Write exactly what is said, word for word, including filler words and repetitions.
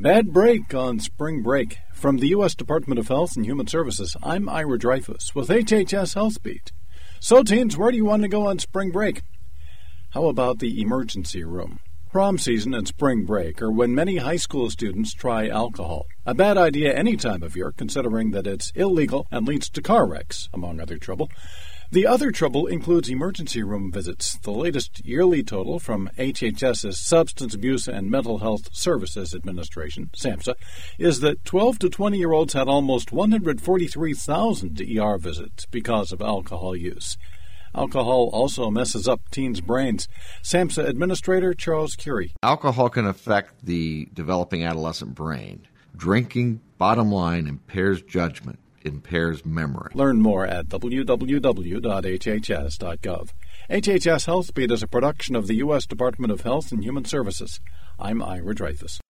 Bad break on spring break. From the U S Department of Health and Human Services, I'm Ira Dreyfus with H H S Health Beat. So, teens, where do you want to go on spring break? How about the emergency room? Prom season and spring break are when many high school students try alcohol. A bad idea any time of year, considering that it's illegal and leads to car wrecks, among other trouble. The other trouble includes emergency room visits. The latest yearly total from HHS's Substance Abuse and Mental Health Services Administration, SAMHSA, is that twelve to twenty-year-olds had almost one hundred forty-three thousand E R visits because of alcohol use. Alcohol also messes up teens' brains. SAMHSA Administrator Charles Curie. Alcohol can affect the developing adolescent brain. Drinking, bottom line, impairs judgment, impairs memory. Learn more at w w w dot h h s dot gov. H H S Health Beat is a production of the U S Department of Health and Human Services. I'm Ira Dreyfus.